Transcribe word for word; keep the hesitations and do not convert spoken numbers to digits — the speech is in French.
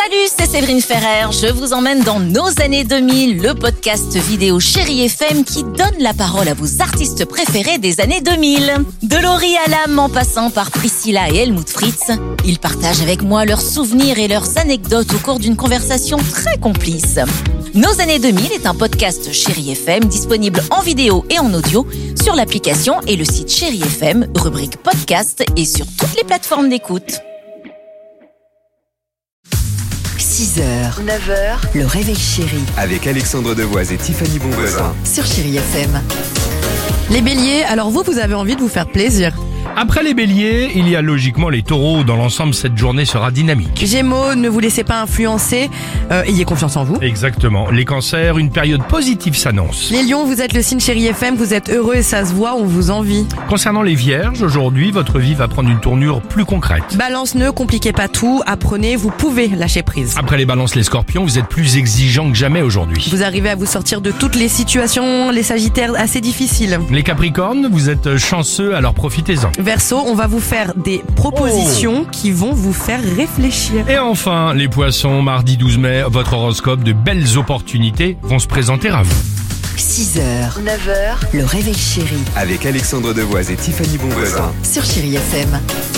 Salut, c'est Séverine Ferrer. Je vous emmène dans nos années deux mille, le podcast vidéo Chérie F M qui donne la parole à vos artistes préférés des années deux mille. De Laurie Hallam en passant par Priscilla et Helmut Fritz, ils partagent avec moi leurs souvenirs et leurs anecdotes au cours d'une conversation très complice. Nos années deux mille est un podcast Chérie F M disponible en vidéo et en audio sur l'application et le site Chérie F M, rubrique podcast et sur toutes les plateformes d'écoute. six heures, neuf heures, le réveil chéri. Avec Alexandre Devoise et Tiffany Bonvoisin. Sur Chérie F M. Les béliers, alors vous, vous avez envie de vous faire plaisir. Après les béliers, il y a logiquement les taureaux. Dans l'ensemble, cette journée sera dynamique. Gémeaux, ne vous laissez pas influencer, euh, ayez confiance en vous. Exactement. Les cancers, une période positive s'annonce. Les lions, vous êtes le signe Chérie F M, vous êtes heureux et ça se voit, on vous envie. Concernant les vierges, aujourd'hui, votre vie va prendre une tournure plus concrète. Balance, ne compliquez pas tout, apprenez, vous pouvez lâcher prise. Après les balances, les scorpions, vous êtes plus exigeants que jamais aujourd'hui. Vous arrivez à vous sortir de toutes les situations, les sagittaires, assez difficiles. Les capricornes, vous êtes chanceux, alors profitez-en. Verseau, on va vous faire des propositions oh. qui vont vous faire réfléchir. Et enfin, les poissons, mardi douze mai, votre horoscope, de belles opportunités vont se présenter à vous. six heures, neuf heures, le réveil chéri. Avec Alexandre Devoise et Tiffany Bonvoisin. Sur Chérie F M.